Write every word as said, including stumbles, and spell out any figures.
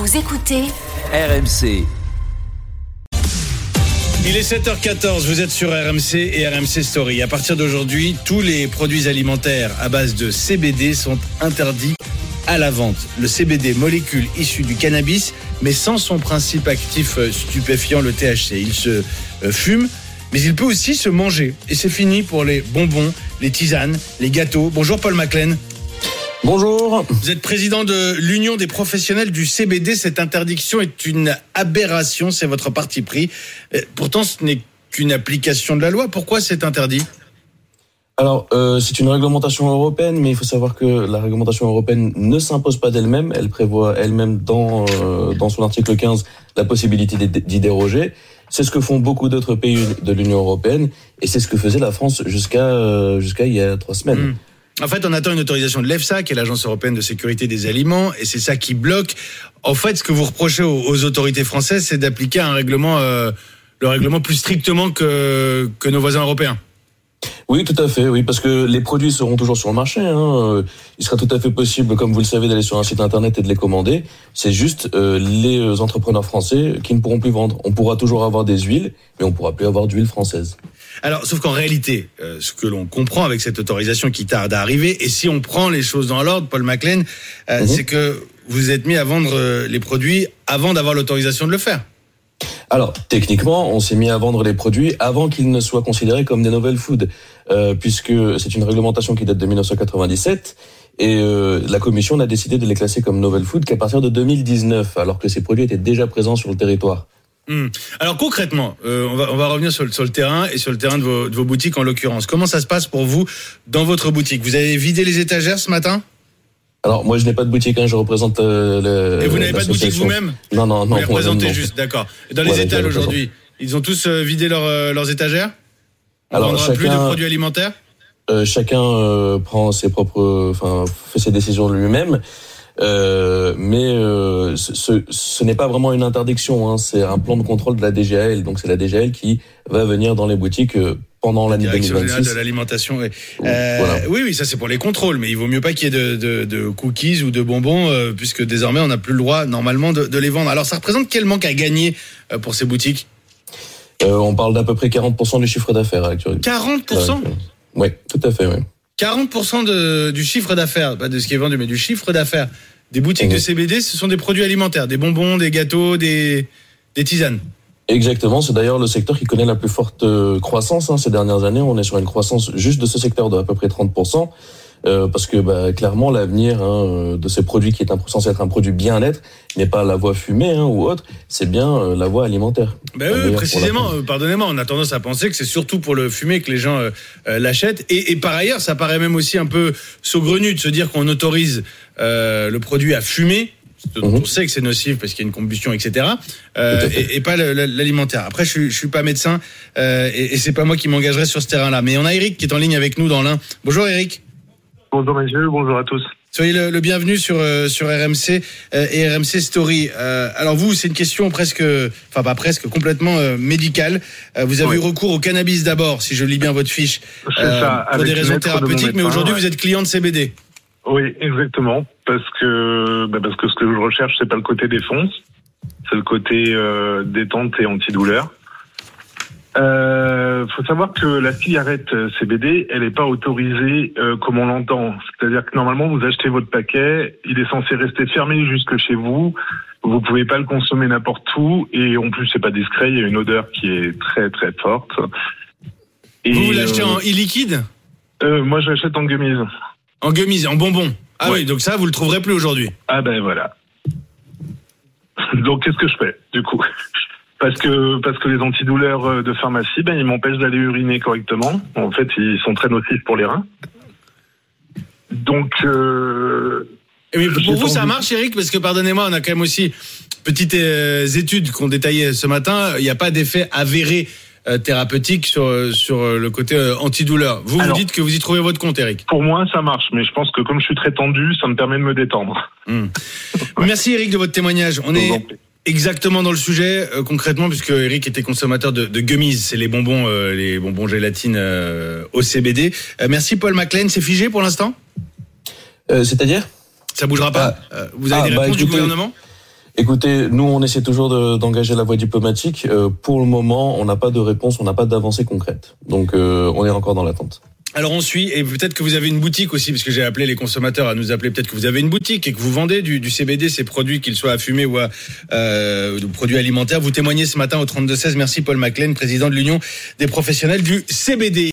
Vous écoutez R M C. Il est sept heures quatorze, vous êtes sur R M C et R M C Story. À partir d'aujourd'hui, tous les produits alimentaires à base de C B D sont interdits à la vente. Le C B D, molécule issue du cannabis, mais sans son principe actif stupéfiant, le T H C. Il se fume, mais il peut aussi se manger. Et c'est fini pour les bonbons, les tisanes, les gâteaux. Bonjour Paul Maclen. Bonjour. Vous êtes président de l'Union des professionnels du C B D. Cette interdiction est une aberration, c'est votre parti pris. Pourtant, ce n'est qu'une application de la loi. Pourquoi c'est interdit ? Alors, euh, c'est une réglementation européenne, mais il faut savoir que la réglementation européenne ne s'impose pas d'elle-même. Elle prévoit elle-même dans euh, dans son article quinze la possibilité d'y déroger. C'est ce que font beaucoup d'autres pays de l'Union européenne, et c'est ce que faisait la France jusqu'à euh, jusqu'à il y a trois semaines. Mmh. En fait, on attend une autorisation de l'EFSA, qui est l'Agence européenne de sécurité des aliments, et c'est ça qui bloque. En fait, ce que vous reprochez aux, aux autorités françaises, c'est d'appliquer un règlement, euh, le règlement plus strictement que, que nos voisins européens. Oui, tout à fait, oui, parce que les produits seront toujours sur le marché. Hein. Il sera tout à fait possible, comme vous le savez, d'aller sur un site internet et de les commander. C'est juste euh, les entrepreneurs français qui ne pourront plus vendre. On pourra toujours avoir des huiles, mais on ne pourra plus avoir d'huile française. Alors, sauf qu'en réalité, euh, ce que l'on comprend avec cette autorisation qui tarde à arriver, et si on prend les choses dans l'ordre, Paul Maclen, euh, mmh. c'est que vous êtes mis à vendre euh, les produits avant d'avoir l'autorisation de le faire. Alors, techniquement, on s'est mis à vendre les produits avant qu'ils ne soient considérés comme des novel food, euh, puisque c'est une réglementation qui date de dix-neuf cent quatre-vingt-dix-sept, et euh, la Commission n'a décidé de les classer comme novel food qu'à partir de deux mille dix-neuf, alors que ces produits étaient déjà présents sur le territoire. Mmh. Alors concrètement, euh, on va on va revenir sur le, sur le terrain et sur le terrain de vos, de vos boutiques en l'occurrence. Comment ça se passe pour vous dans votre boutique ? Vous avez vidé les étagères ce matin ? Alors moi je n'ai pas de boutique, hein, je représente euh, le. Et vous n'avez pas de boutique vous-même ? Non non non. Vous les représentez juste, d'accord. Et dans les voilà, étals aujourd'hui, ils ont tous euh, vidé leur, euh, leurs étagères ? On ne vendra chacun, plus de produits alimentaires ? euh, Chacun euh, prend ses propres, enfin fait ses décisions lui-même. Euh, mais euh, ce, ce, ce n'est pas vraiment une interdiction, hein, c'est un plan de contrôle de la D G A L. Donc c'est la D G A L qui va venir dans les boutiques euh, pendant l'année deux mille vingt-six. De l'alimentation. Oui. Euh, voilà. Oui, oui, ça c'est pour les contrôles, mais il vaut mieux pas qu'il y ait de, de, de cookies ou de bonbons, euh, puisque désormais on n'a plus le droit normalement de, de les vendre. Alors ça représente quel manque à gagner euh, pour ces boutiques ? euh, On parle d'à peu près quarante pour cent du chiffre d'affaires actuellement. quarante pour cent ? Oui, tout à fait, oui. quarante pour cent de, du chiffre d'affaires, pas de ce qui est vendu, mais du chiffre d'affaires des boutiques mmh. de C B D, ce sont des produits alimentaires, des bonbons, des gâteaux, des, des tisanes. Exactement, c'est d'ailleurs le secteur qui connaît la plus forte croissance hein, ces dernières années. On est sur une croissance juste de ce secteur de à peu près trente pour cent. Euh, parce que bah, clairement l'avenir hein, de ces produits qui est un, censé être un produit bien-être n'est pas la voie fumée hein, ou autre, c'est bien euh, la voie alimentaire. Ben oui, précisément, euh, pardonnez-moi, on a tendance à penser que c'est surtout pour le fumer que les gens euh, euh, l'achètent. Et, et par ailleurs, ça paraît même aussi un peu saugrenu de se dire qu'on autorise euh, le produit à fumer, dont mmh. on sait que c'est nocif parce qu'il y a une combustion, et cetera. Euh, et, et pas le, l'alimentaire. Après, je, je suis pas médecin euh, et, et c'est pas moi qui m'engagerai sur ce terrain-là. Mais on a Eric qui est en ligne avec nous dans l'Ain. Bonjour Eric. Bonjour messieurs, bonjour à tous. Soyez le, le bienvenu sur euh, sur R M C euh, et R M C Story. Euh, alors vous, c'est une question presque, enfin pas presque, complètement euh, médicale. Euh, vous avez oui. eu recours au cannabis d'abord, si je lis bien votre fiche, euh, ça, pour des raisons thérapeutiques. De mais aujourd'hui, ouais. vous êtes client de C B D. Oui, exactement, parce que bah parce que ce que je recherche, c'est pas le côté défonce, c'est le côté euh, détente et antidouleur. Euh, faut savoir que la cigarette C B D, elle n'est pas autorisée euh, comme on l'entend. C'est-à-dire que normalement, vous achetez votre paquet, il est censé rester fermé jusque chez vous. Vous pouvez pas le consommer n'importe où, et en plus, c'est pas discret. Il y a une odeur qui est très très forte. Et vous, vous l'achetez euh, en e-liquide ? euh, Moi, je l'achète en gummies. En gummies, en bonbons. Ah ouais. Oui, donc ça, vous le trouverez plus aujourd'hui. Ah ben voilà. Donc qu'est-ce que je fais du coup ? Parce que parce que les antidouleurs de pharmacie, ben ils m'empêchent d'aller uriner correctement. En fait, ils sont très nocifs pour les reins. Donc. Euh, Et mais pour vous, ça marche, Eric, parce que pardonnez-moi, on a quand même aussi petites euh, études qu'on détaillait ce matin. Il n'y a pas d'effet avéré euh, thérapeutique sur sur le côté euh, antidouleur. Vous Alors, vous dites que vous y trouvez votre compte, Eric. Pour moi, ça marche, mais je pense que comme je suis très tendu, ça me permet de me détendre. Mmh. Ouais. Merci, Eric, de votre témoignage. On est exactement dans le sujet euh, concrètement, puisque Eric était consommateur de, de gummies, c'est les bonbons, euh, les bonbons gélatine euh, au C B D. Euh, merci Paul Maclen. C'est figé pour l'instant ? euh, C'est-à-dire ? Ça bougera pas. ah, euh, Vous avez ah, des réponses bah, écoutez, du gouvernement ? Écoutez, nous, on essaie toujours de, d'engager la voie diplomatique. Euh, pour le moment, on n'a pas de réponse, on n'a pas d'avancée concrète. Donc, euh, on est encore dans l'attente. Alors on suit, et peut-être que vous avez une boutique aussi, parce que j'ai appelé les consommateurs à nous appeler, peut-être que vous avez une boutique et que vous vendez du, du C B D, ces produits, qu'ils soient à fumer ou à euh, produits alimentaires. Vous témoignez ce matin au trente-deux seize. Merci Paul Maclean, président de l'Union des professionnels du C B D.